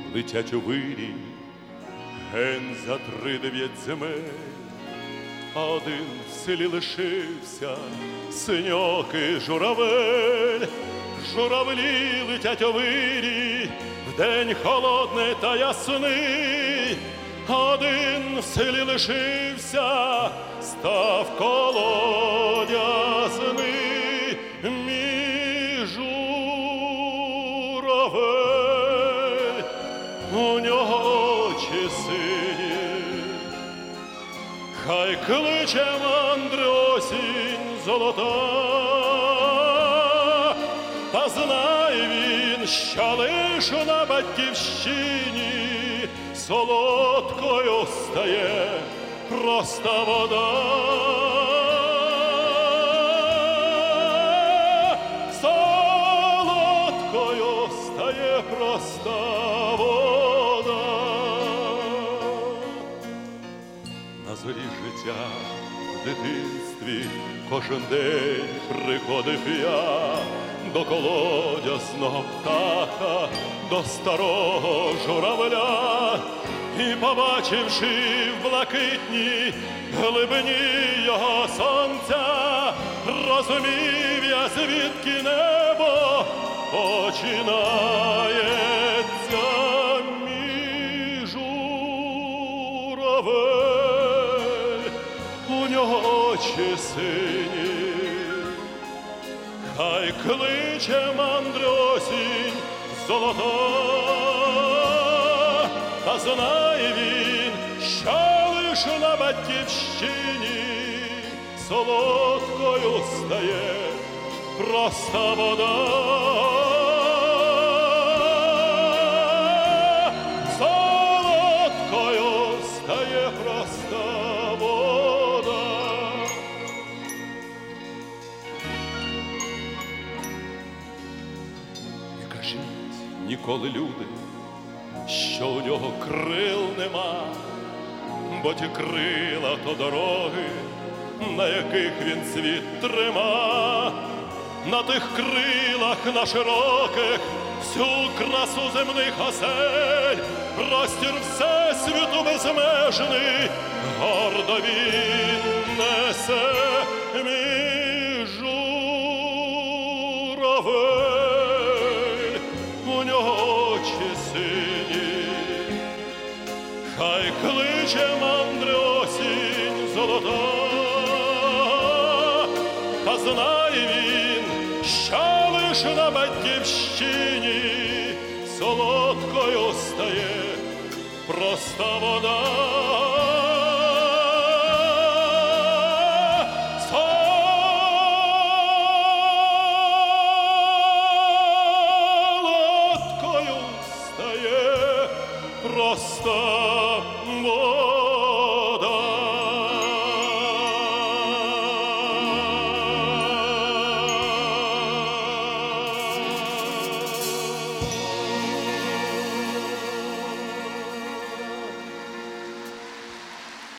летять у вирій, ген за 3-9 земель. А один в селі лишився, синьокий журавель. Журавлі летять у вирій, вдень холодний та ясний. Один в селі лишився, став колодязний. Мій журавель, у нього очі сині. Хай кличе мандри осінь золота, та знає він, що лиш на батьківщині солодкою стає проста вода. Солодкою стає проста вода. На зорі життя в дитинстві кожен день приходив я до колодязного птаха, до старого журавля, і, побачивши в блакитній глибині його сонця, розумів я, звідки небо починається. Мій журавель, у нього очі сині. Хай кличе мандри осінь золота, та знає він, що лиш на батьківщині солодкою стає проста вода. Солодкою стає проста вода. Не кажіть ніколи, люди, що у нього крил нема, бо ті крила то дороги, на яких він світ трима. На тих крилах, на широких, всю красу земних осель, простір всесвіту безмежний, гордо він несе. Мій журавель, у нього очі сині. Хай кличе мандри осінь золота, та знає він, що лиш на батьківщині солодкою стає проста вода.